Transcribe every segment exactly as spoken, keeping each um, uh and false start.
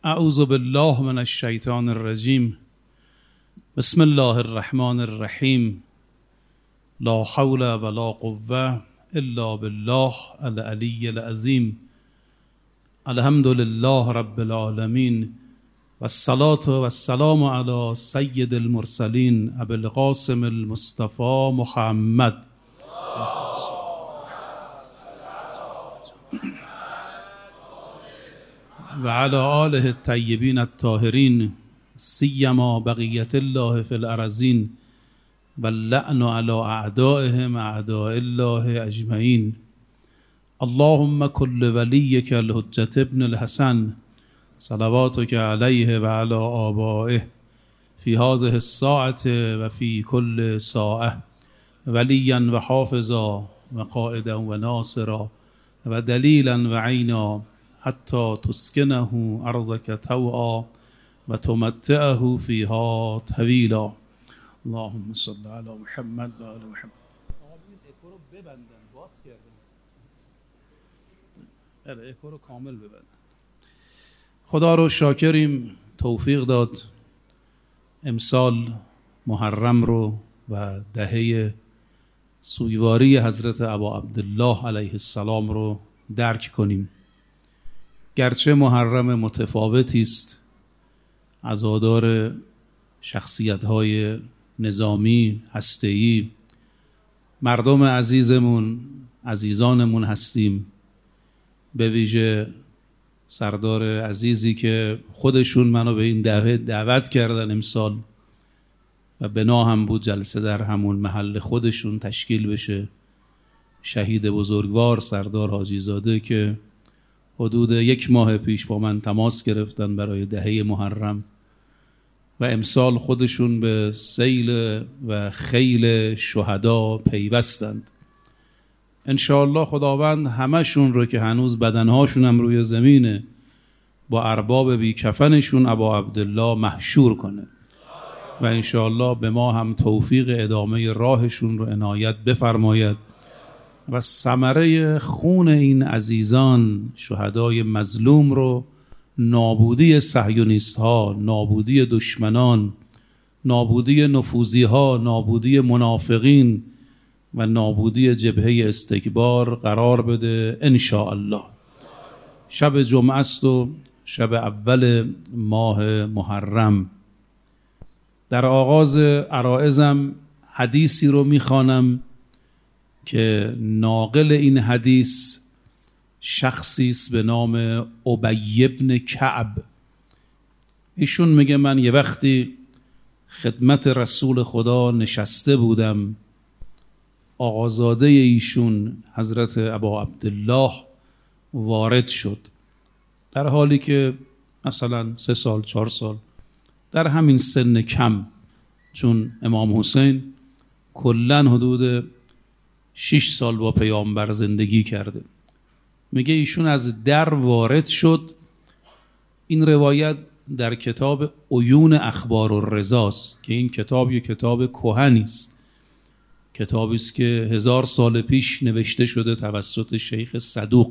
اعوذ بالله من الشیطان الرجیم. بسم الله الرحمن الرحیم. لا حول ولا قوة الا بالله العلی العظیم. الحمد لله رب العالمین والصلاة والسلام علی سید المرسلین ابی القاسم المصطفى محمد و علی آله الطیبین الطاهرین سیما بقیت الله فی الارضین و اللعن علی اعدائهم اعداء الله اجمعین. اللهم کل ولیک الحجة ابن الحسن صلواتک علیه و علی آبائه فی هذه الساعة و فی کل ساعة ولیا و حافظا و قائدا و ناصرا و دلیلا و عینا حتی تسکنه ارضک طوعا و تمتعه فیها طویلا. اللهم صل علی محمد و آل محمد. اکو رو ببندن، باز کردن. بله، اکو رو کامل ببندن. خدا رو شاکریم توفیق داد امسال محرم رو و دهه سوگواری حضرت ابا عبدالله علیه السلام رو درک کنیم. گرچه محرم متفاوتی است، عزادار شخصیت‌های نظامی، هسته‌ای، مردم عزیزمون، عزیزانمون هستیم، به ویژه سردار عزیزی که خودشون منو به این دعوت دعوت کردن امسال و بنا هم بود جلسه در همون محل خودشون تشکیل بشه. شهید بزرگوار سردار حاجی زاده که حدود یک ماه پیش با من تماس گرفتن برای دهه محرم و امسال خودشون به سیل و خیل شهدا پیوستند. انشاءالله خداوند همشون رو که هنوز بدنهاشون هم روی زمینه با ارباب بی کفنشون ابا عبدالله محشور کنه و انشاءالله به ما هم توفیق ادامه راهشون رو عنایت بفرماید و ثمره خون این عزیزان شهدای مظلوم رو، نابودی صهیونیست ها، نابودی دشمنان، نابودی نفوذی ها، نابودی منافقین و نابودی جبهه استکبار قرار بده انشاءالله. شب جمعه است و شب اول ماه محرم. در آغاز عرائزم حدیثی رو میخوانم که ناقل این حدیث شخصی است به نام ابی بن کعب. ایشون میگه من یه وقتی خدمت رسول خدا نشسته بودم، آقازاده ایشون حضرت ابا عبدالله وارد شد، در حالی که مثلا سه سال چهار سال در همین سن کم، چون امام حسین کلن حدود شش سال با پیامبر زندگی کرده. میگه ایشون از در وارد شد. این روایت در کتاب عیون اخبار الرضاست که این کتاب یک کتاب کهنی است، کتابی است که هزار سال پیش نوشته شده توسط شیخ صدوق.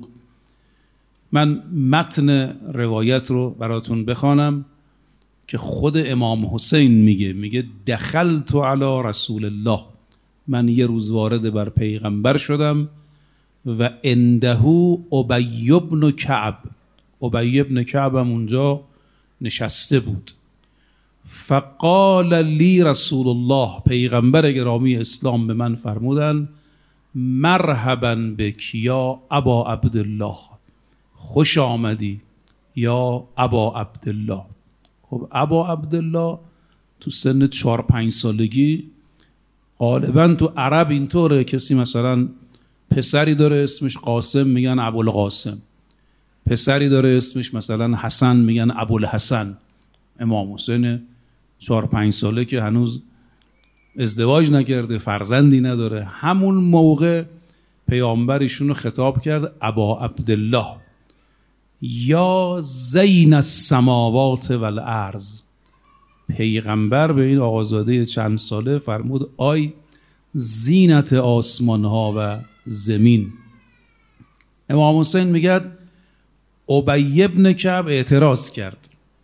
من متن روایت رو براتون بخوانم که خود امام حسین میگه میگه دخلت علی رسول الله، من یه روز وارد بر پیغمبر شدم و عنده ابی بن کعب، ابی بن کعب هم اونجا نشسته بود. فقال لی رسول الله، پیغمبر گرامی اسلام به من فرمودن مرحبا بک یا ابا عبدالله، خوش آمدی یا ابا عبدالله. خب ابا عبدالله تو سن چهار پنج سالگی غالبا تو عرب اینطوره، کسی مثلا پسری داره اسمش قاسم میگن ابوالقاسم، پسری داره اسمش مثلا حسن میگن ابوالحسن. امام حسین چهار پنج ساله که هنوز ازدواج نکرده، فرزندی نداره، همون موقع پیامبر ایشون رو خطاب کرد ابا عبدالله یا زین السماوات والارض. پیغمبر به این آقازاده چند ساله فرمود آی زینت آسمان ها و زمین. امام حسین میگه ابی بن کعب اعتراض کرد،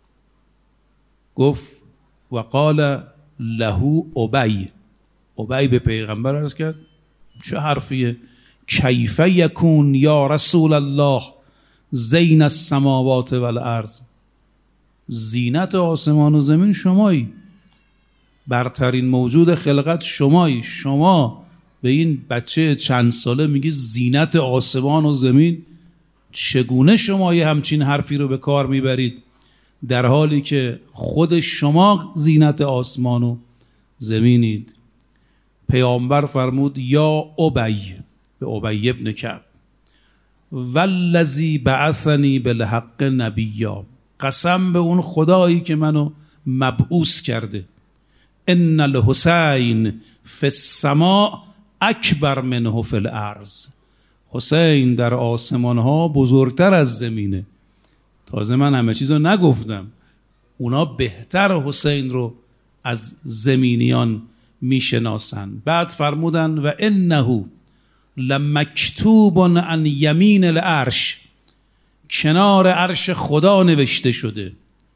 گفت و قال له ابی، ابی به پیغمبر عرض کرد چه حرفیه؟ کیف یکون یا رسول الله زین السماوات والارض، زینت آسمان و زمین شمایی، برترین موجود خلقت شمایی، شما به این بچه چند ساله میگی زینت آسمان و زمین؟ چگونه شما یه همچین حرفی رو به کار میبرید در حالی که خود شما زینت آسمان و زمینید؟ پیامبر فرمود یا ابی، به ابی ابن کعب، والذی بعثنی بالحق نبیا، قسم به اون خدایی که منو مبعوث کرده، ان الحسین فی السماء اکبر منه فی الارض، حسین در آسمان ها بزرگتر از زمینه. تازه من همه چیز رو نگفتم، اونا بهتر حسین رو از زمینیان میشناسن. بعد فرمودن و انه لمکتوب عن یمین العرش، کنار عرش خدا نوشته شده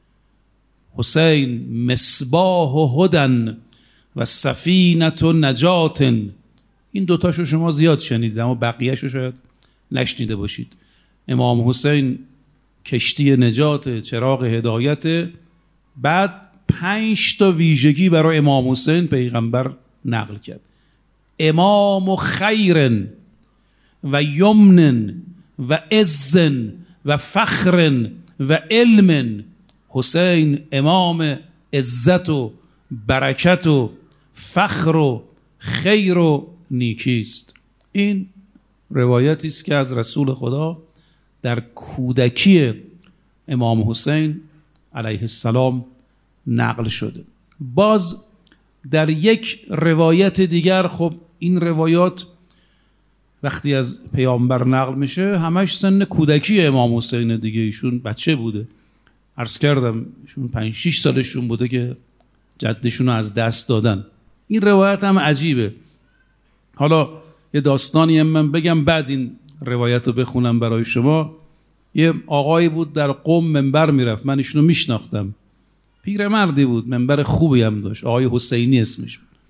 حسین مصباح و هدن و سفینت و نجات. این دوتاشو شما زیاد شنیدید اما بقیهشو شاید نشنیده باشید. امام حسین کشتی نجات، چراغ هدایت. بعد پنج تا ویژگی برای امام حسین پیغمبر نقل کرد: امام خیر و یمن و عز و فخر و علم. حسین امام عزت و برکت و فخر و خیر و نیکیست. این روایتی است که از رسول خدا در کودکی امام حسین علیه السلام نقل شده. باز در یک روایت دیگر، خب این روایات وقتی از پیامبر نقل میشه همش سن کودکی امام حسین دیگه، ایشون بچه بوده. عرض کردم ایشون پنج شیش سالشون بوده که جدشون رو از دست دادن. این روایت هم عجیبه. حالا یه داستانی هم من بگم بعد این روایت رو بخونم برای شما. یه آقایی بود در قم منبر میرفت، من ایشونو میشناختم، پیرمردی بود، منبر خوبی هم داشت، آقای حسینی اسمش بود.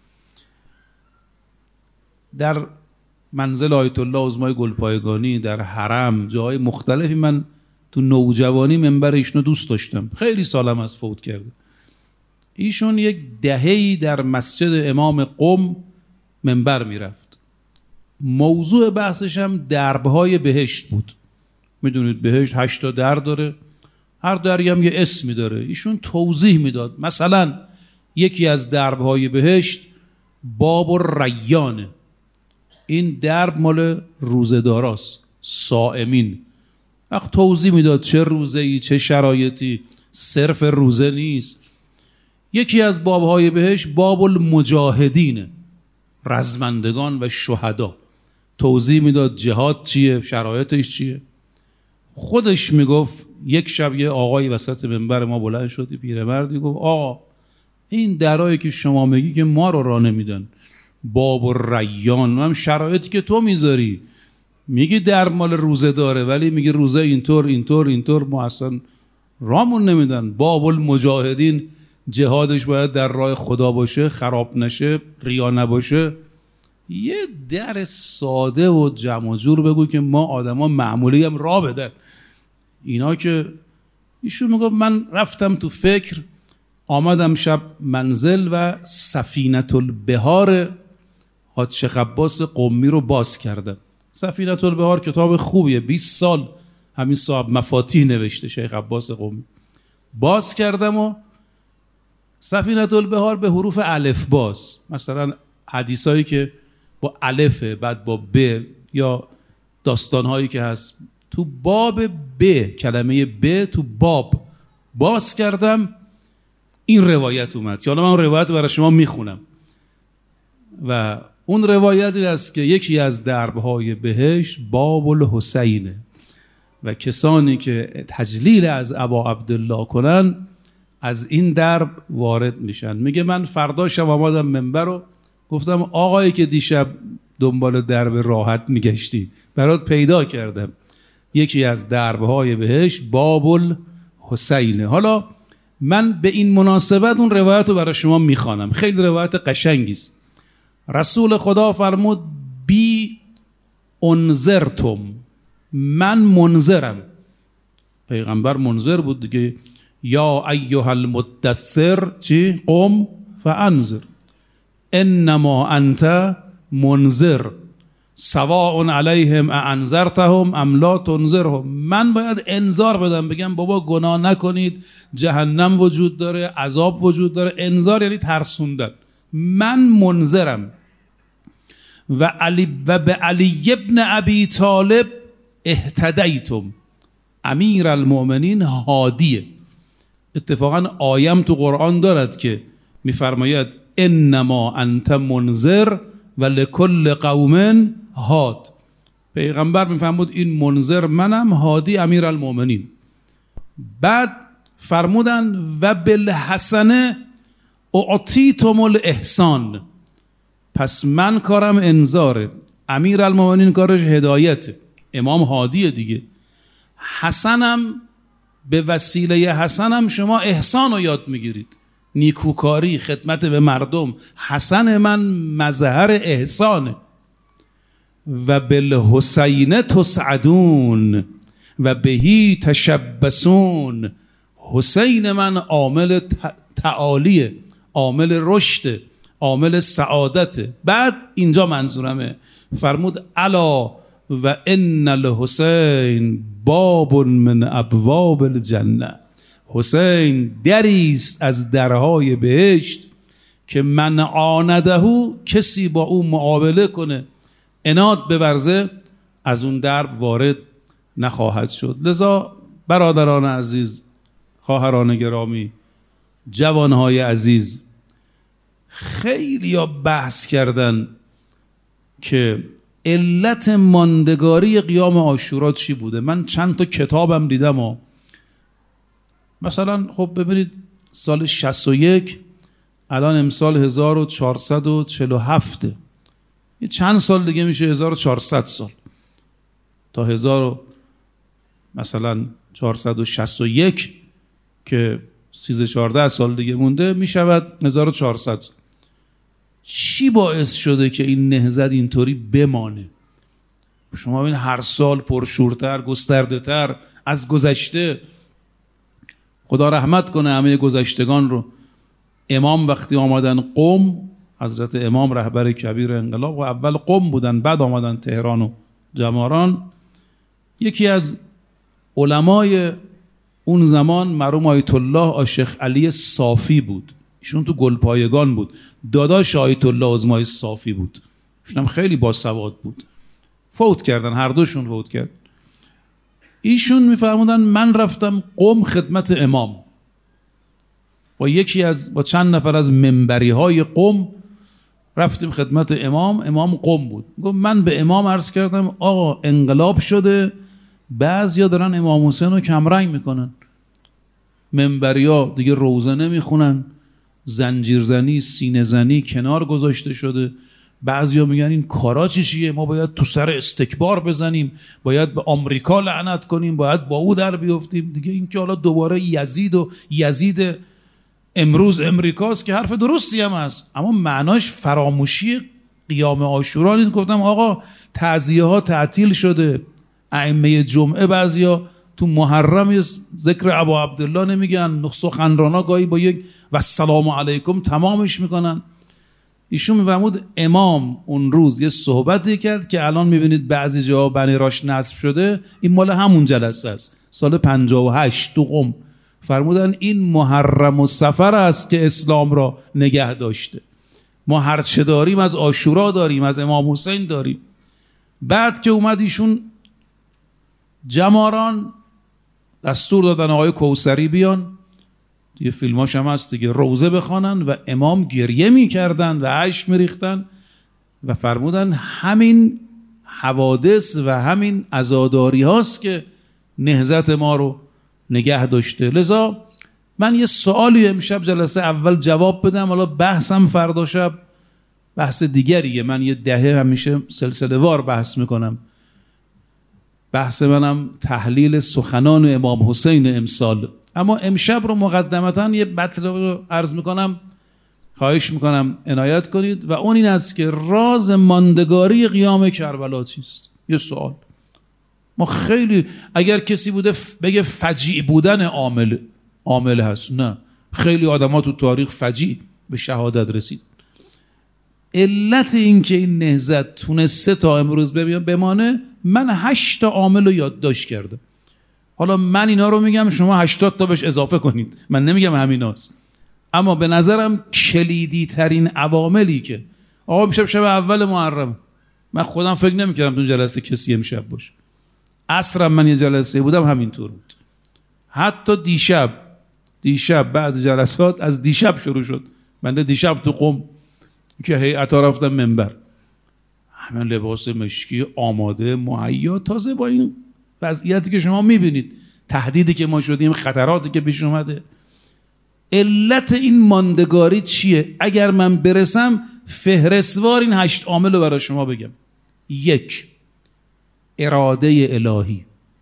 در منزل آیت الله عظمای گلپایگانی، در حرم، جاهای مختلفی من تو نوجوانی منبر ایشونو دوست داشتم. خیلی سالم از فوت کرده. ایشون یک دهه‌ای در مسجد امام قم منبر میرفت. موضوع بحثش هم دربهای بهشت بود. میدونید بهشت هشت تا در داره، هر دری هم یه اسمی داره. ایشون توضیح میداد. مثلا یکی از دربهای بهشت باب الریانه، این درب مال روزه‌داراست، صائمین. وقت توضیح میداد چه روزه‌ای، چه شرایطی، صرف روزه نیست. یکی از بابهای بهشت باب المجاهدینه، رزمندگان و شهدا. توضیح میداد جهاد چیه، شرایطش چیه. خودش میگفت یک شب یه آقای وسط منبر ما بلند شد، پیرمردی، گفت آقا این درایی که شما میگی که ما رو راه نمیدن، باب الریان، هم شرایطی که تو میذاری، میگی در مال روزه داره ولی میگی روزه اینطور اینطور اینطور، ما اصلا رامون نمیدن. باب المجاهدین، جهادش باید در راه خدا باشه، خراب نشه، ریا نباشه. یه در ساده و جمع و جور بگو که ما آدما معمولی هم راه بدن. اینا که ایشون میگه من رفتم تو فکر، آمدم شب منزل و سفینة البحار حاج شیخ عباس قمی رو باز کردم. سفینة البحار کتاب خوبیه، بیست سال همین صاحب مفاتیح نوشته شیخ عباس قمی. باز کردم و سفینة البحار به حروف الف باز، مثلا حدیثایی که با الفه بعد با ب، یا داستانهایی که هست تو باب ب، کلمه ب تو باب باز کردم، این روایت اومد که حالا من اون روایت برای شما میخونم. و اون روایتی است که یکی از دربهای بهشت باب الحسینه و کسانی که تجلیل از ابا عبدالله کنن از این درب وارد میشن. میگه من فردا شب آمدم منبر رو گفتم آقایی که دیشب دنبال درب راحت میگشتی برات پیدا کردم، یکی از دربهای بهشت باب الحسینه. حالا من به این مناسبت اون روایت رو برای شما میخوانم، خیلی روایت قشنگی است. رسول خدا فرمود بی انذرتم، من منذرم. پیغمبر منذر بود دیگه. یا ایها المدثر چی؟ قم فانذر انما انت منذر سواء علیهم انذرتهم ام لا تنذرهم. من باید انذار بدم، بگم بابا گناه نکنید، جهنم وجود داره، عذاب وجود داره. انذار یعنی ترسوندن. من منذرم. و علی و به علی ابن ابی طالب اهتدیتم، امیر المؤمنین هادیه. اتفاقا آیم تو قرآن دارد که میفرماید انما انت منذر و لکل قوم هاد. پیغمبر میفرمود این منذر منم، هادی امیر المؤمنین. بعد فرمودن و بالحسنه اعطیتم الاحسان، پس من کارم انذاره، امیر المؤمنین کارش هدایته، امام هادیه دیگه. حسنم به وسیله حسنم شما احسان رو یاد میگیرید، نیکوکاری، خدمت به مردم. حسن من مظهر احسانه. و بالحسین تسعدون و بهی تشبسون، حسین من عامل تعالیه، عامل رشد، عامل سعادته. بعد اینجا منظورمه، فرمود الا و ان الحسین باب من ابواب الجنه، حسین دریست از درهای بهشت که من عانده، کسی با او معامله کنه، عناد بورزه، از اون درب وارد نخواهد شد. لذا برادران عزیز، خواهران گرامی، جوانهای عزیز، خیلی ها بحث کردن که علت ماندگاری قیام عاشورا چی بوده. من چند تا کتابم دیدم ها. مثلا خب ببینید سال شصت و یک، الان امسال هزار و چهارصد و چهل و هفت، یه چند سال دیگه میشه هزار و چهارصد سال تا هزار مثلا چهارصد و شصت و یک که سیزده چهارده سال دیگه مونده، میشود هزار و چهارصد. چی باعث شده که این نهضت اینطوری بمانه؟ شما ببین هر سال پرشورتر، گسترده‌تر از گذشته. خدا رحمت کنه همه گذشتگان رو. امام وقتی آمدن قم، حضرت امام رهبر کبیر انقلاب، و اول قم بودن، بعد آمدن تهران و جماران. یکی از علمای اون زمان مرحوم آیت الله شیخ علی صافی بود. ایشون تو گلپایگان بود، داداش آیت الله عظمای صافی بود. ایشون هم خیلی باسواد بود. فوت کردن، هر دوشون فوت کرد. ایشون میفرمودن من رفتم قم خدمت امام، با یکی از با چند نفر از منبری های قم رفتیم خدمت امام. امام قم بود. گفت من به امام عرض کردم آقا انقلاب شده، بعضیا دارن امام حسین رو کمرنگ میکنن، منبری ها دیگه روزه نمیخونن، زنجیرزنی، سینه زنی کنار گذاشته شده. بعضیا میگن این کارا چیه، ما باید تو سر استکبار بزنیم، باید به آمریکا لعنت کنیم، باید با او در بیفتیم دیگه. این که حالا دوباره یزید و یزید امروز امریکاست که حرف درستی هم هست، اما معناش فراموشی قیام عاشورا نیست. گفتم آقا تعزیه ها تعطیل شده، ائمه جمعه بعضیا تو محرم ذکر ابا عبدالله نمیگن، سخنرانا گاهی با یک و السلام علیکم تمامش میکنن. ایشون میفرمود امام اون روز یه صحبتی کرد که الان میبینید بعضی جاها بنی راش نصب شده، این مال همون جلسه است، سال پنجاه و هشت تو قم. فرمودن این محرم و سفر است که اسلام را نگه داشته. ما هرچه داریم از عاشورا داریم، از امام حسین داریم. بعد که اومد ایشون جماران دستور دادن آقای کوثری بیان، یه فیلماش هم هست دیگه، روزه بخوانن و امام گریه میکردن و اشک میریختن و فرمودن همین حوادث و همین عزاداری هاست که نهضت ما رو نگه داشته. لذا من یه سوالی امشب جلسه اول جواب بدم، حالا بحثم فردا شب بحث دیگریه. من یه دهه همیشه سلسله وار بحث میکنم. بحث منم تحلیل سخنان امام حسین امسال اما امشب رو مقدمتاً یه مطلب رو عرض میکنم، خواهش میکنم عنایت کنید، و اون این است که راز ماندگاری قیام کربلا چیست؟ یه سوال. ما خیلی اگر کسی بوده بگه فجیع بودن عامل عامل هست، نه، خیلی آدم‌ها تو تاریخ فجیع به شهادت رسید. علت این که این نهضت تونسته تا امروز بمانه، من هشت تا عامل رو یادداشت کردم. حالا من اینا رو میگم، شما هشتاد تا بهش اضافه کنید، من نمیگم همیناست، اما به نظرم کلیدی ترین عواملی که آقا امشب شب اول محرم، من خودم فکر نمیکردم تو جلسه کسی امشب باشه، عصرم من یه جلسه بودم همینطور بود، حتی دیشب دیشب بعضی جلسات از دیشب شروع شد. من دیشب تو قم که هیئتا رفتم منبر، همه لباس مشکی آماده مهیا، تازه با این وضعیتی که شما میبینید، تهدیدی که ما شدیم، خطراتی که پیش اومده. علت این ماندگاری چیه؟ اگر من برسم فهرستوار این هشت عامل رو برای شما بگم. یک، اراده الهی.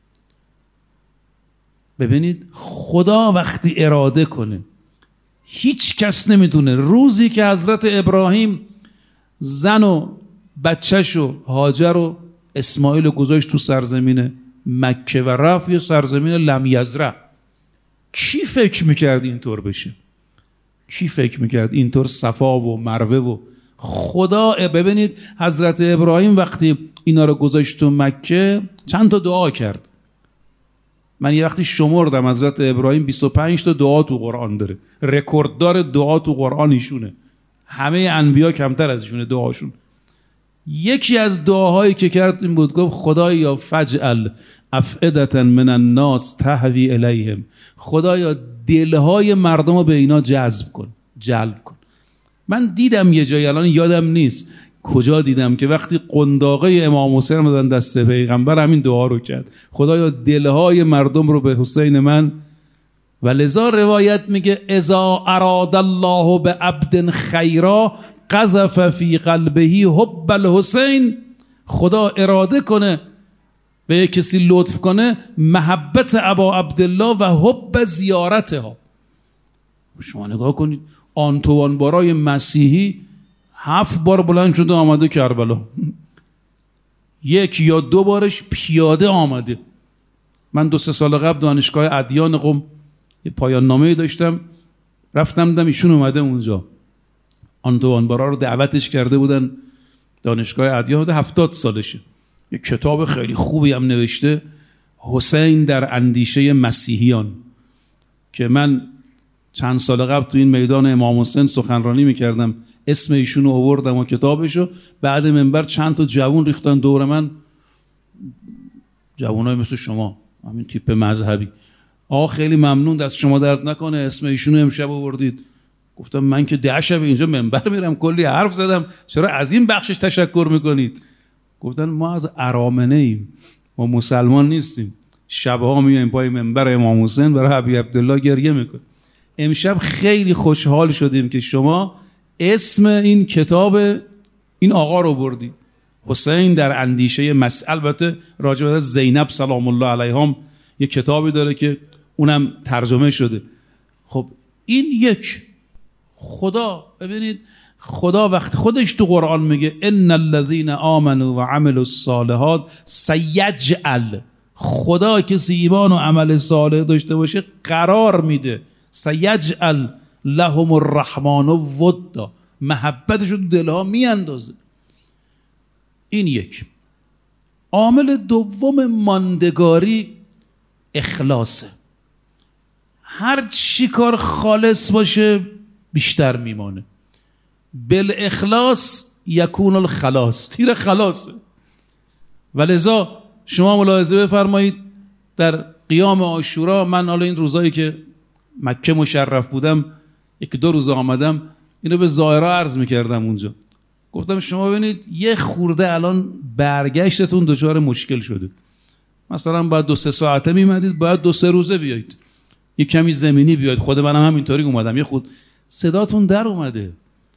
ببینید خدا وقتی اراده کنه هیچ کس نمیتونه. روزی که حضرت ابراهیم زن و بچهش و هاجر و اسماعیل گذاشت تو سرزمین مکه و رفت یه سرزمین لم یزرع، کی فکر میکرد اینطور بشه؟ کی فکر میکرد اینطور صفا و مروه و خدا؟ ببینید حضرت ابراهیم وقتی اینا رو گذاشت تو مکه چند تا دعا کرد. من یه وقتی شمردم حضرت ابراهیم بیست و پنج تا دعا تو قرآن داره، رکورددار دعا تو قرآن ایشونه، همه انبیا کمتر از ایشونه دعاشون. یکی از دعاهایی که کرد این بود، گفت خدایا فجعل افئدة من الناس تهوی الیهم، خدایا دلهای مردم رو به اینا جذب کن، جلب کن. من دیدم یه جایی، الان یادم نیست کجا دیدم، که وقتی قنداقه امام حسین دادن دست پیغمبر همین دعا رو کرد، خدایا دلهای مردم رو به حسین من. و لذا روایت میگه اذا اراد الله بعبد خیرا قذف فی قلبه حب الحسین، خدا اراده کنه به کسی لطف کنه محبت ابا عبدالله و حب زیارتها. شما نگاه کنید آنتوان بارای مسیحی هفت بار بلند شده آمده کربلا، یک یا دو بارش پیاده آمده. من دو سه سال قبل دانشگاه ادیان قم یه پایان نامه داشتم، رفتم دیدم ایشون اومده اونجا، آنتوان بارا رو دعوتش کرده بودن دانشگاه ادیان، هفتاد سالشه، یه کتاب خیلی خوبی هم نوشته، حسین در اندیشه مسیحیان، که من چند سال قبل تو این میدان امام حسین سخنرانی میکردم، اسم ایشون رو آوردم و کتابشو، بعد منبر چند تا جوون ریختن دور من، جوانای مثل شما همین تیپ مذهبی، آقا خیلی ممنون دست شما درد نکنه اسم ایشون رو امشب آوردید. گفتم من که ده شب اینجا منبر میرم کلی حرف زدم، چرا از این بخشش تشکر میکنید؟ گفتن ما از ارامنه ایم، ما مسلمان نیستیم، شبها میایم پای منبر امام حسین برای ابی عبدالله گریه میکنیم. امشب خیلی خوشحال شدیم که شما اسم این کتاب این آقا رو بردی، حسین در اندیشه مسیح. البته راجع به زینب سلام الله علیها یک کتابی داره که اونم ترجمه شده. خب این یک خدا، ببینید خدا وقت خودش تو قرآن میگه ان الذين آمنوا و عملوا الصالحات سیجعل، خدا کسی ایمان و عمل صالح داشته باشه قرار میده، سیجعل لهم الرحمن ودا، محبتش رو دلها میاندازه. این یک. عامل دوم ماندگاری اخلاصه. هر چی کار خالص باشه بیشتر میمانه. بالاخلاص یکون الخلاص، تیر خلاصه. ولذا شما ملاحظه بفرمایید در قیام عاشورا، من حالا این روزایی که مکه مشرف بودم یک دو روز آمدم، اینو به زائرها عرض میکردم اونجا، گفتم شما ببینید یه خورده الان برگشتتون دچار مشکل شده، مثلا باید دو سه ساعته میمدید، باید دو سه روزه بیایید، یه کمی زمینی بیاید. خود منم همینطوری اومدم، یه خود صداتون در اومده.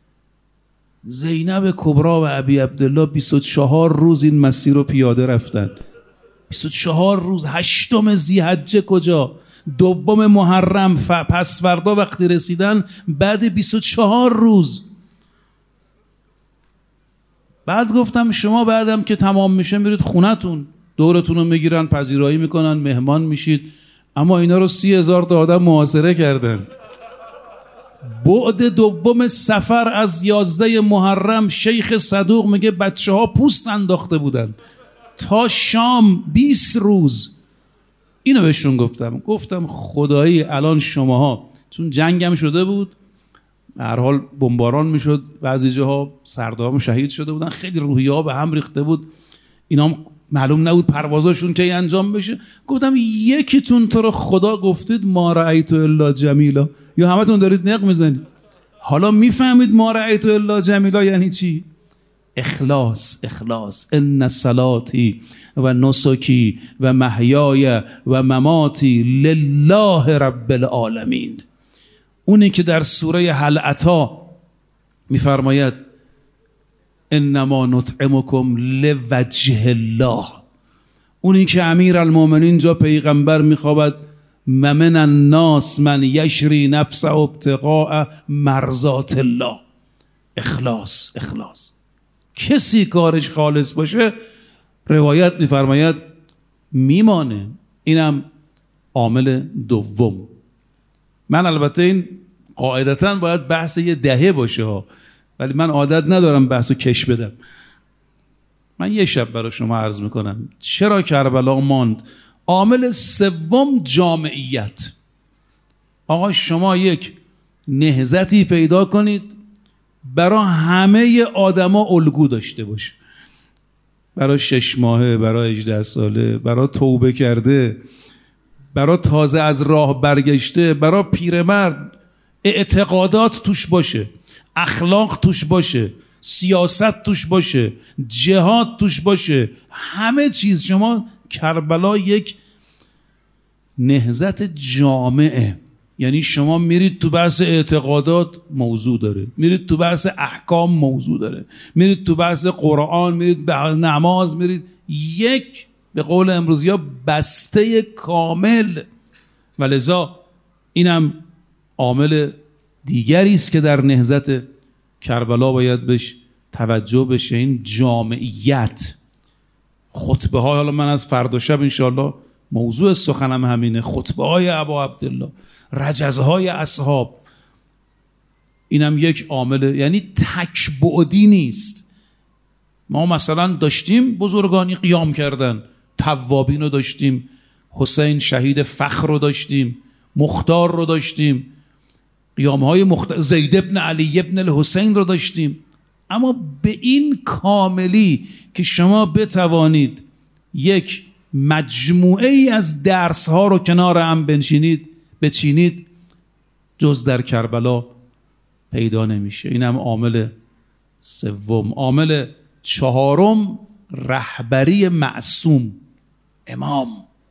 زینب کبرا و ابی عبدالله بیست و چهار روز این مسیر رو پیاده رفتن، بیست و چهار روز. هشتم ذی‌حجه کجا؟ دوم محرم پس فردا وقتی رسیدن بعد بیست و چهار روز. بعد گفتم شما بعدم که تمام میشه میرید خونتون، دورتون رو میگیرن، پذیرایی میکنن، مهمان میشید. اما اینا رو سی هزار تا آدم محاصره کردند. بعد دوم سفر از یازده محرم شیخ صدوق میگه بچه ها پوست انداخته بودن تا شام بیست روز. اینو بهشون گفتم گفتم خدایی الان شماها، چون جنگم شده بود، هر حال بمباران میشد، بعضی جاها سردارم شهید شده بودن، خیلی روحیه ها به هم ریخته بود، اینا معلوم نبود پروازاشون کی انجام بشه. گفتم یکیتون تو رو خدا گفتید ما رأیت الا جمیلا، یا همتون دارید نق میزنید؟ حالا میفهمید ما رأیت الا جمیلا یعنی چی؟ اخلاص. اخلاص. ان صلاتی و نسکی و محیای و مماتی لله رب العالمین. اونی که در سوره هل اتی میفرماید انما نطعمکم لوجه الله. اونی که امیر المومنین جا پیغمبر میخوابد من الناس من یشری نفسه ابتغاء مرضات الله. اخلاص. اخلاص. کسی کارش خالص باشه روایت میفرماید میمانه. اینم عامل دوم. من البته این قاعدتاً باید بحث یه دهه باشه ها، ولی من عادت ندارم بحثو کش بدم. من یه شب برای شما عرض میکنم چرا کربلا ماند. عامل سوم جامعیت. آقا شما یک نهضتی پیدا کنید برای همه آدما الگو داشته باشه، برای شش ماهه، برای هجده ساله، برای توبه کرده، برای تازه از راه برگشته، برای پیرمرد. اعتقادات توش باشه، اخلاق توش باشه، سیاست توش باشه، جهاد توش باشه، همه چیز. شما کربلا یک نهضت جامعه، یعنی شما میرید تو بحث اعتقادات موضوع داره، میرید تو بحث احکام موضوع داره، میرید تو بحث قرآن، میرید به نماز، میرید یک به قول امروزی ها بسته کامل. و لذا اینم عامل دیگری است که در نهضت کربلا باید بهش توجه بشه، این جامعیت. خطبه های، حالا من از فردا شب انشاءالله موضوع سخنم همینه، خطبه های ابا عبدالله، رجزهای اصحاب، اینم یک عامل. یعنی تکبعدی نیست. ما مثلا داشتیم بزرگانی قیام کردن، توابین رو داشتیم، حسین شهید فخر رو داشتیم، مختار رو داشتیم، قیام های مخت... زید ابن علی ابن الحسین رو داشتیم. اما به این کاملی که شما بتوانید یک مجموعه ای از درس ها رو کنار هم بنشینید بچینید، جز در کربلا پیدا نمیشه. اینم عامل سوم. عامل چهارم رهبری معصوم، امام،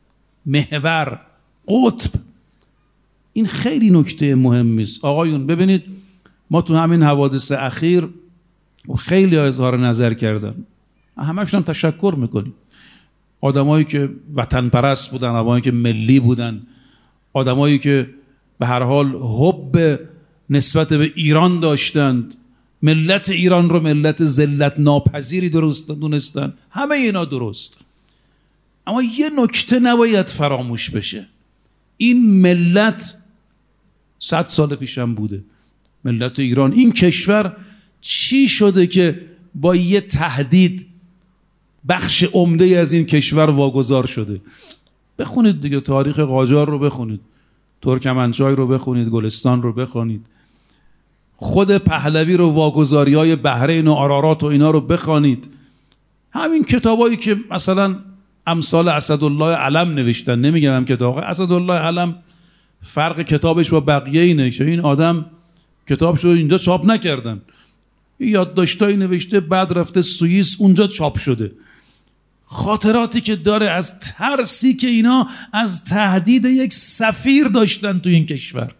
محور، قطب. این خیلی نکته مهمی است آقایون. ببینید ما تو همین حوادث اخیر خیلی اظهار نظر کردن، همشون هم تشکر میکنیم. آدمایی که وطن پرست بودن، آدمایی که ملی بودن، آدمایی که به هر حال حب نسبت به ایران داشتند، ملت ایران رو ملت ذلت ناپذیری درست دونستن، همه اینا درست. اما یه نکته نباید فراموش بشه، این ملت صد سال پیشم بوده، ملت ایران، این کشور چی شده که با یه تهدید بخش عمده از این کشور واگذار شده؟ بخونید دیگه، تاریخ قاجار رو بخونید، ترکمنچای رو بخونید، گلستان رو بخونید، خود پهلوی رو، واگذاری های بحرین و آرارات و اینا رو بخونید. همین کتابایی که مثلا امثال اسدالله علم نوشتن، نمیگم هم کتاب اسدالله علم فرق کتابش با بقیه اینه که این آدم کتابش رو اینجا چاپ نکردن، یادداشتایی نوشته بعد رفته سوئیس اونجا چاپ شده. خاطراتی که داره از ترسی که اینا از تهدید یک سفیر داشتن تو این کشور.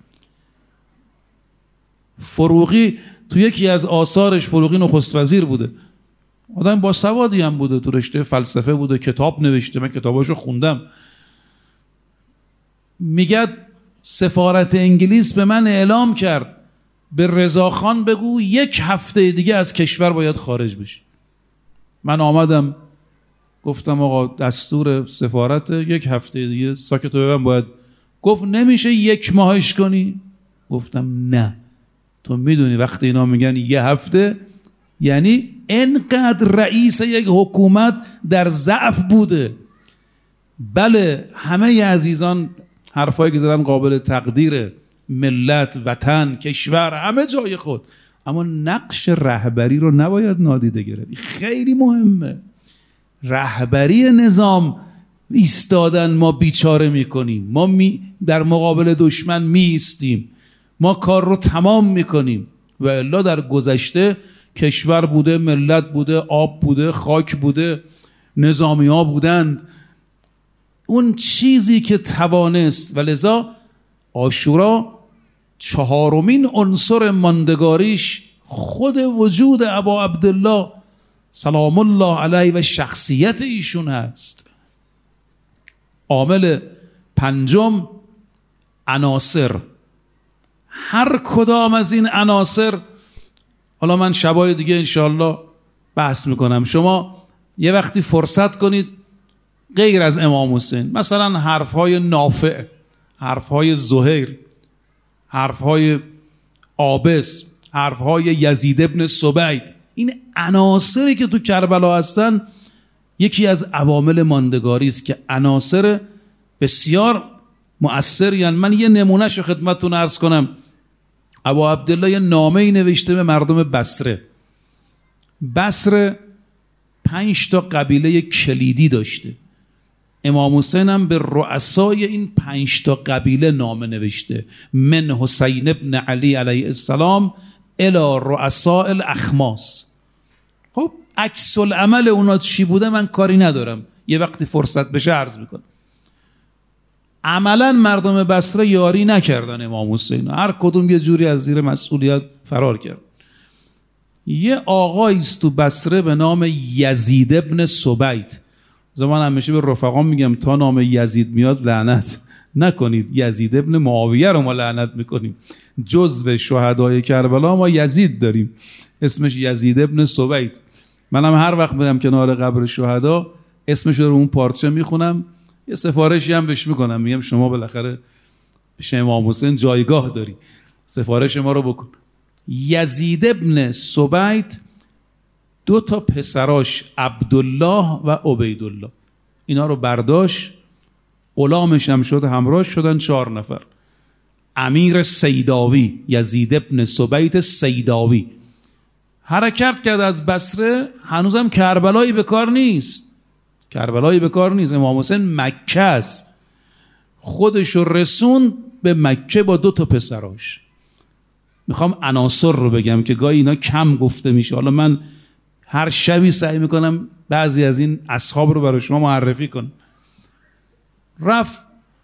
فروغی تو یکی از آثارش، فروغی نخست وزیر بوده، آدم با سوادی هم بوده، تو رشته فلسفه بوده، کتاب نوشته، من کتاباشو خوندم. میگه سفارت انگلیس به من اعلام کرد به رضاخان بگو یک هفته دیگه از کشور باید خارج بشی. من آمدم گفتم آقا دستور سفارت یک هفته دیگه ساکتو ببن باید. گفت نمیشه یک ماهش کنی؟ گفتم نه، تو میدونی وقتی اینا میگن یه هفته یعنی انقدر رئیس یک حکومت در ضعف بوده. بله همه عزیزان حرفایی که زدن قابل تقدیره، ملت، وطن، کشور، همه جای خود، اما نقش رهبری رو نباید نادیده گرفت. خیلی مهمه. رهبری نظام ایستادن ما بیچاره میکنیم، ما می در مقابل دشمن می ایستیم، ما کار رو تمام میکنیم. و الا در گذشته کشور بوده، ملت بوده، آب بوده، خاک بوده، نظامی ها بودند، اون چیزی که توانست. و لذا عاشورا چهارمین عنصر ماندگاریش خود وجود ابا عبدالله سلام الله علیه و شخصیت ایشون هست. عامل پنجم عناصر. هر کدام از این عناصر، حالا من شبای دیگه انشاءالله بحث میکنم، شما یه وقتی فرصت کنید غیر از امام حسین، مثلا حرفهای نافع، حرفهای زهیر، حرفهای عابس، حرفهای یزید ابن سبید، این عناصری که تو کربلا هستن یکی از عوامل ماندگاری است که عناصر بسیار مؤثری هستند. من یه نمونهشو خدمتتون عرض کنم. ابا عبدالله یه نامه‌ای نوشته به مردم بصره. بصره پنج تا قبیله کلیدی داشته. امام حسین هم به رؤسای این پنج تا قبیله نامه نوشته، من حسین ابن علی علیه السلام الی رؤساء الاخماس. خب عکس العمل اونا چی بوده من کاری ندارم، یه وقتی فرصت بشه عرض میکنم. عملا مردم بصره یاری نکردن امام حسین، هر کدوم یه جوری از زیر مسئولیت فرار کرد. یه آقایی است تو بصره به نام یزید ابن سبید. زمان همیشه به رفقام میگم تا نام یزید میاد لعنت نکنید، یزید ابن معاویه رو ما لعنت میکنیم. جزو شهدای کربلا ما یزید داریم اسمش یزید ابن سبید. منم هر وقت میرم کنار قبر شهدا اسمش رو اون پارچه میخونم، یه سفارشی هم بهش میکنم، میگم شما بالاخره پیش امام حسین جایگاه داری، سفارش ما رو بکن. یزید ابن سبید دو تا پسراش عبدالله و عبیدالله اینا رو برداشت، غلامش هم شد، همراه شدن چهار نفر. امیر سیداوی، یزید ابن سبید سیداوی حرکت کرد از بصره. هنوزم کربلایی به کار نیست، کربلایی به کار نیست. امام حسین مکه است، خودش رو رسون به مکه با دو تا پسراش. میخوام عناصر رو بگم که گاهی اینا کم گفته میشه. حالا من هر شبی سعی میکنم بعضی از این اصحاب رو برای شما معرفی کنم. رفت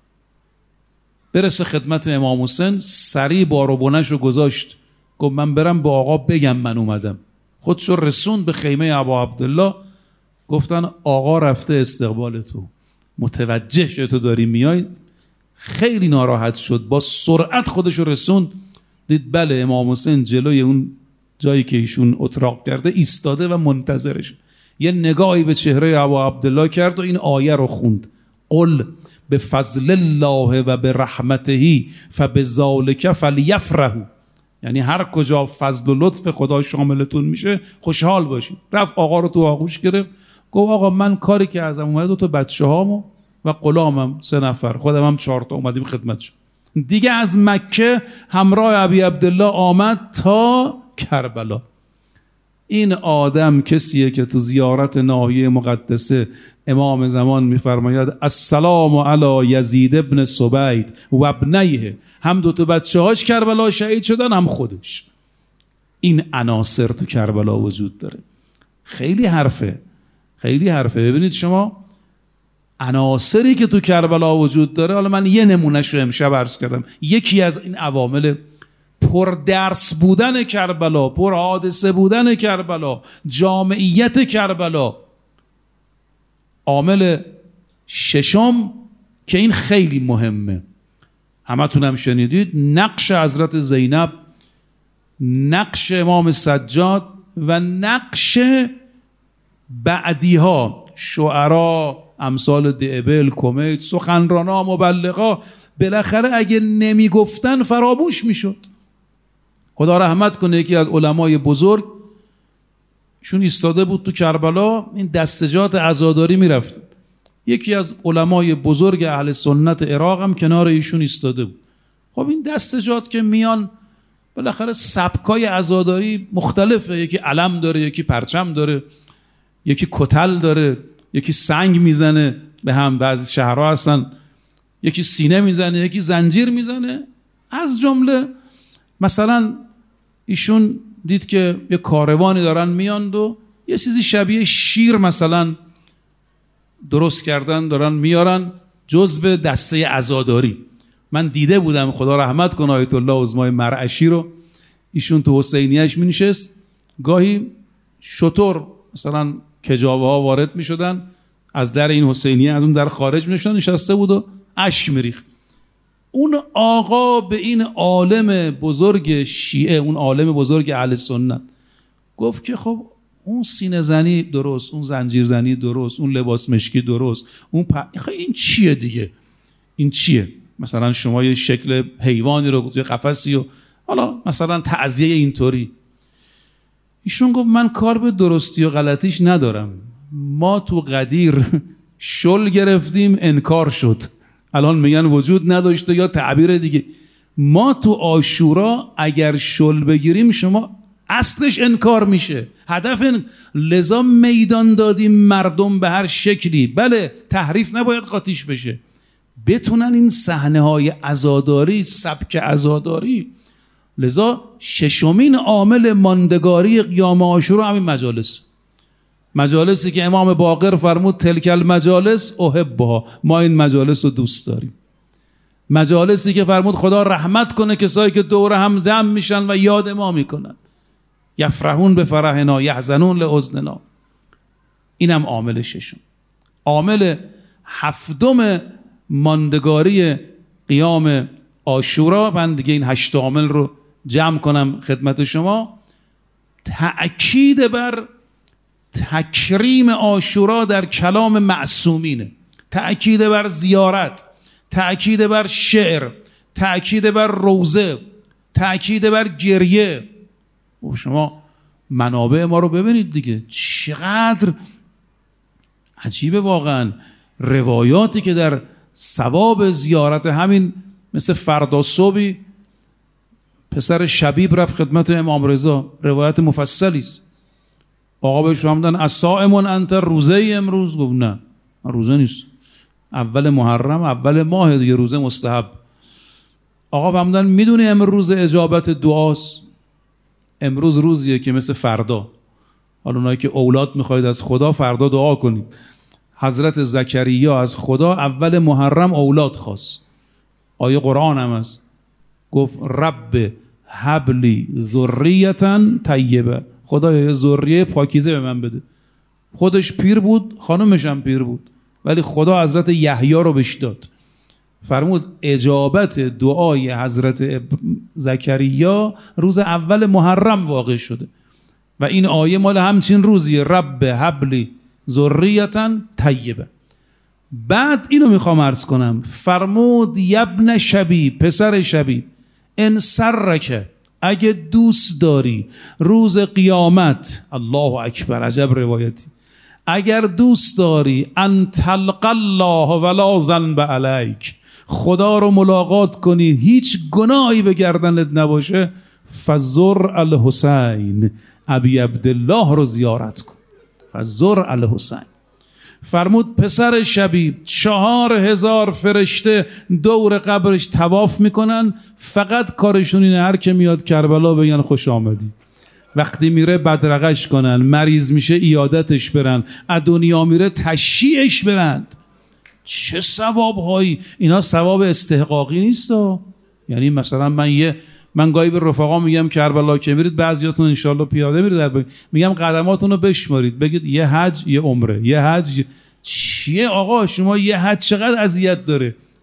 برسه خدمت امام حسین، سریع بار و بنش رو گذاشت، گفت من برم با آقا بگم من اومدم. خودش رو رسون به خیمه ابا عبدالله. گفتن آقا رفته استقبال تو، متوجه شد تو داری میای. خیلی ناراحت شد، با سرعت خودش رو رسون، دید بله امام حسین جلوی اون جایی که ایشون اتراق کرده ایستاده و منتظرش. یه نگاهی به چهره ابا عبدالله کرد و این آیه رو خوند، قل بفضل الله و برحمته فبذلک فلیفرحوا. یعنی هر کجا فضل و لطف خدا شاملتون میشه خوشحال باشید. رفت آقا رو تو آغوش گرفت، گفت آقا من کاری که ازم اومده دو تا بچه هامو و غلامم سه نفر، خودم هم چهار تا اومدیم خدمتشون. دیگه از مکه همراه ابی عبدالله آمد تا کربلا. این آدم کسیه که تو زیارت ناحیه مقدسه امام زمان میفرماید السلام علی یزید ابن سبید و ابنیه، هم دو تا بچه‌هاش کربلا شهید شدن هم خودش. این عناصر تو کربلا وجود داره. خیلی حرفه، خیلی حرفه. ببینید شما عناصری که تو کربلا وجود داره، حالا من یه نمونهش رو امشب عرض کردم. یکی از این عوامل پر درس بودن کربلا، پر حادثه بودن کربلا، جامعیت کربلا. عامل ششم که این خیلی مهمه، همتون هم شنیدید نقش حضرت زینب، نقش امام سجاد و نقش بعدیها، شعرا امثال دعبل، کمیت، سخنرانا، مبلغا، بالاخره اگه نمیگفتن فراموش میشد. خدا رحمت کنه یکی از علمای بزرگ شون ایستاده بود تو کربلا، این دستجات عزاداری میرفتن، یکی از علمای بزرگ اهل سنت عراق هم کنار ایشون ایستاده بود. خب این دستجات که میان بالاخره سبکای عزاداری مختلفه، یکی علم داره، یکی پرچم داره، یکی کتل داره، یکی سنگ میزنه به هم، بعضی شهرها هستن یکی سینه میزنه، یکی زنجیر میزنه. از جمله مثلا ایشون دید که یه کاروانی دارن میاند و یه چیزی شبیه شیر مثلا درست کردن دارن میارن جزو دسته عزاداری. من دیده بودم، خدا رحمت کنه آیت الله عظمای مرعشی رو، ایشون تو حسینیه‌اش می نشست، گاهی شتر مثلا کجاوه ها وارد می شدن از در این حسینیه، از اون در خارج می شدن، نشسته بود و اشک می ریخت. اون آقا به این عالم بزرگ شیعه، اون عالم بزرگ اهل سنت گفت که خب اون سینه زنی درست، اون زنجیر زنی درست، اون لباس مشکی درست، اون پ... این چیه دیگه؟ این چیه؟ مثلا شما یه شکل حیوانی رو توی قفسی و حالا مثلا تعزیه اینطوری. ایشون گفت من کار به درستی و غلطیش ندارم، ما تو قدیر شل گرفتیم انکار شد، الان میگن وجود نداشته یا تعبیر دیگه. ما تو عاشورا اگر شل بگیریم شما اصلش انکار میشه، هدف این. لذا میدان دادیم مردم به هر شکلی، بله تحریف نباید قاطیش بشه، بتونن این صحنه های عزاداری، سبک عزاداری. لذا ششمین عامل ماندگاری قیام عاشورا همین مجالس، مجالسی که امام باقر فرمود تلک المجالس احبها، ما این مجالس رو دوست داریم. مجالسی که فرمود خدا رحمت کنه کسایی که دور هم جمع میشن و یاد ما میکنن، یفرحون به فرحنا یحزنون لحزننا. اینم عامل ششم. عامل هفتم ماندگاری قیام عاشورا، من دیگه این هشت عامل رو جمع کنم خدمت شما، تأکید بر تکریم عاشورا در کلام معصومینه، تأکید بر زیارت، تأکید بر شعر، تأکید بر روزه، تأکید بر گریه. و شما منابع ما رو ببینید دیگه، چقدر عجیبه واقعا روایاتی که در ثواب زیارت، همین مثل فردا صبحی پسر شبیب رفت خدمت امام رضا، روایت مفصلی است. آقا بهش فرمودن الصائمون انت، روزه امروز؟ گفت نه من روزه نیست، اول محرم، اول ماه دیگه، روزه مستحب. آقا فرمودن میدونی امروز اجابت دعاست؟ امروز روزیه که مثل فردا، حالا اونایی که اولاد میخواید از خدا فردا دعا کنید. حضرت زکریا از خدا اول محرم اولاد خواست، آیه قرآن هم هست، گفت رب هبلی ذریتا طیبه، خدایا ذریه پاکیزه به من بده. خودش پیر بود، خانمش هم پیر بود، ولی خدا حضرت یحیی رو بهش داد. فرمود اجابت دعای حضرت زکریا روز اول محرم واقع شده و این آیه مال همچین روزیه، رب هبلی ذریتا طیبه. بعد اینو میخوام عرض کنم، فرمود یبن شبیب، پسر شبیب، ان سرک، اگه دوست داری روز قیامت، الله اکبر، عجب روایتی، اگر دوست داری ان تلقى الله ولا ذنب علیک، خدا رو ملاقات کنی هیچ گناهی به گردنت نباشه، فزر الحسین، ابی عبدالله رو زیارت کن، فزر الحسین. فرمود پسر شبیب، چهار هزار فرشته دور قبرش طواف میکنن، فقط کارشون اینه هر که میاد کربلا بگن خوش آمدی، وقتی میره بدرقش کنن، مریض میشه ایادتش برن، از دنیا میره تشییعش برند. چه ثواب هایی اینا، ثواب استحقاقی نیست. یعنی مثلا من یه من گاهی به رفقا میگم کربلا که میرید، بعضیاتون انشالله پیاده میرید در بگید. میگم قدماتون رو بشمارید، بگید یه حج یه عمره، یه حج یه... چیه آقا شما یه حج چقدر اذیت داره؟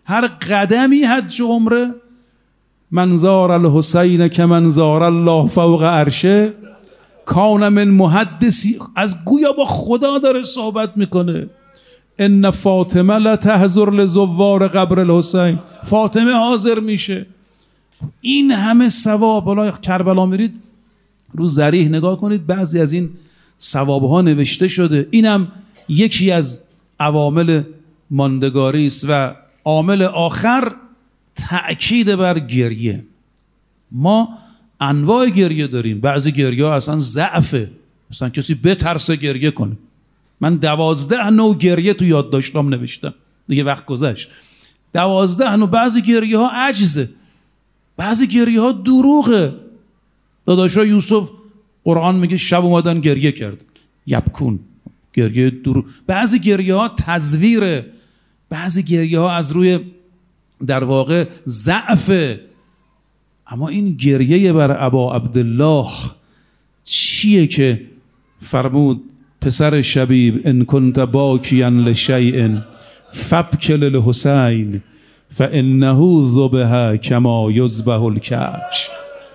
هر قدمی حج و عمره. منظار الحسین که منظار الله فوق عرشه کان من محدثی، از گویا با خدا داره صحبت میکنه. ان فاطمه لتحضر لزوار قبر الحسین، فاطمه حاضر میشه. این همه ثواب. حالا کربلا میرید رو ضریح نگاه کنید، بعضی از این ثوابها نوشته شده. اینم یکی از عوامل ماندگاری است. و عامل آخر تأکید بر گریه. ما انواع گریه داریم. بعضی گریه ها اصلا ضعفه، اصلا کسی بترسه گریه کنه. من دوازده نوع گریه تو یادداشتام نوشتم، دیگه وقت گذشت. دوازده نوع. بعضی گریه ها عجزه، بعضی گریه ها دروغه. داداشا یوسف قرآن میگه شب اومدن گریه کردن، یبکون، گریه دروغ. بعضی گریه ها تزویره، بعضی گریه ها از روی در واقع ضعفه. اما این گریه بر ابا عبدالله چیه که فرمود پسر شبیب ان کنت باکیا لشیء فابکی للحسین فانه ذبح کما یذبح الکبش.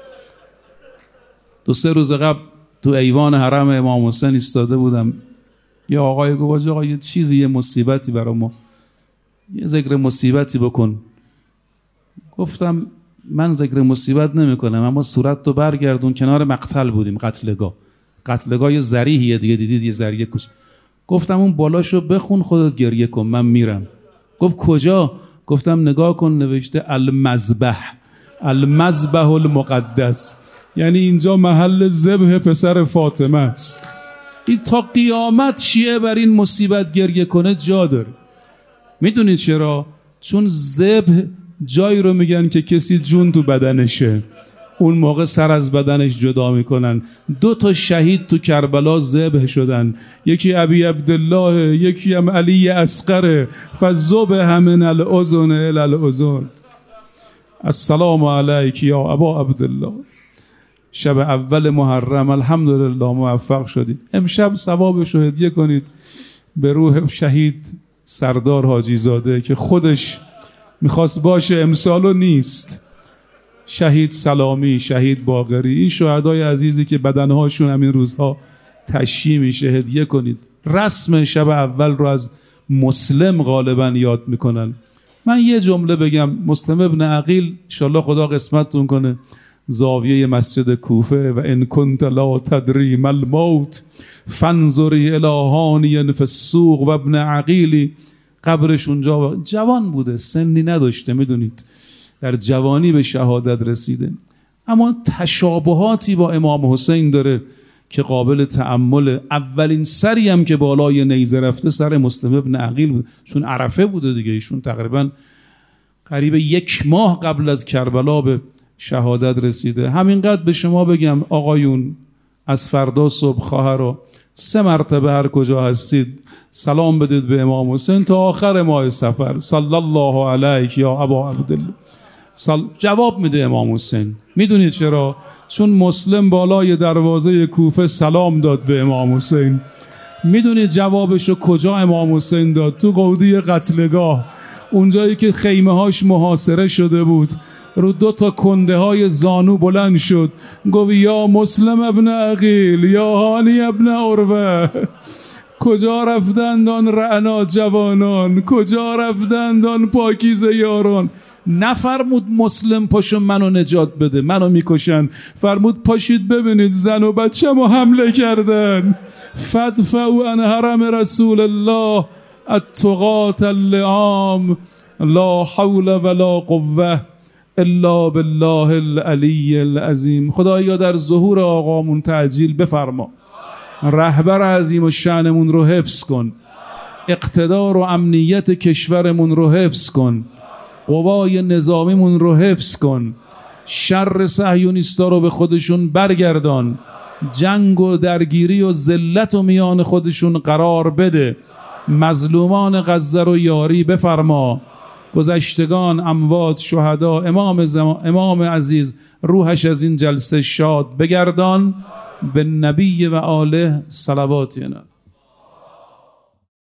دو سه روز قبل تو ایوان حرم امام حسین ایستاده بودم، یه آقای گفت آقا یه چیزی، یه مصیبتی برای ما، یه ذکر مصیبتی بکن. گفتم من ذکر مصیبت نمی کنم، اما صورت تو برگردون. کنار مقتل بودیم، قتلگاه. قتلگاه یه ذریحیه دیگه، دیدید یه ذریح کش. گفتم اون بالاشو بخون خودت گریه کن، من میرم. گفت کجا؟ گفتم نگاه کن نوشته المذبح، المذبح المقدس، یعنی اینجا محل ذبح پسر فاطمه است. این تا قیامت شیعه بر این مصیبت گریه کنه جا داره. میدونید چرا؟ چون ذبح جایی رو میگن که کسی جون تو بدنشه، اون موقع سر از بدنش جدا میکنن. دو تا شهید تو کربلا ذبح شدن، یکی ابی عبدالله، یکی هم علی اصغر. فذبح من الاذن الی الاذن. السلام علیک یا ابا عبدالله. شب اول محرم الحمدلله موفق شدید. امشب ثوابش رو هدیه کنید به روح شهید سردار حاجی زاده که خودش میخواست باشه امسالو نیست. شهید سلامی، شهید باقری، این شهدای عزیزی که بدنهاشون همین روزها تشییع میشه، هدیه کنید. رسم شب اول رو از مسلم غالبا یاد میکنن. من یه جمله بگم. مسلم ابن عقیل انشالله خدا قسمتتون کنه، زاویه مسجد کوفه، و ان کنت لا تدری ما الموت فانظری الی هانی فی السوق. و ابن عقیلی قبرش اونجا، جوان بوده، سنی نداشته، میدونید در جوانی به شهادت رسیده، اما تشابهاتی با امام حسین داره که قابل تأمل. اولین سری هم که بالای نیزه رفته سر مسلم ابن عقیل بود، چون عرفه بوده دیگه. ایشون تقریبا قریب یک ماه قبل از کربلا به شهادت رسیده. همینقدر به شما بگم آقایون، از فردا صبح خواهرها سه مرتبه هر کجا هستید سلام بدید به امام حسین تا آخر ماه سفر. صلی الله علیک یا ابا عبدالله. سل... جواب میده امام حسین. میدونید چرا؟ چون مسلم بالای دروازه کوفه سلام داد به امام حسین. میدونید جوابشو کجا امام حسین داد؟ تو قودی قتلگاه، اونجایی که خیمه هاش محاصره شده بود. رو دو تا کنده های زانو بلند شد، گفت یا مسلم ابن عقیل یا هانی ابن عروه، کجا رفتند آن رعنا جوانان، کجا رفتند آن پاکیزه یاران. نفرمود مسلم پاشو منو نجات بده، منو میکشن. فرمود پاشید ببینید زن و بچه ما حمله کردن. فدفعوا عن حرم رسول الله التقاة اللعام لا حول ولا قوه الا بالله العلی العظیم. خدایا در ظهور آقامون تعجیل بفرما، رهبر عظیم و شأنمون رو حفظ کن، اقتدار و امنیت کشورمون رو حفظ کن، قوای نظامیمون رو حفظ کن، شر صهیونیستا رو به خودشون برگردان، جنگ و درگیری و ذلت و میان خودشون قرار بده، مظلومان غزه رو یاری بفرما، گذشتگان، اموات، شهدا، امام زمان، امام عزیز روحش از این جلسه شاد بگردان. به نبی و آله صلوات اینا.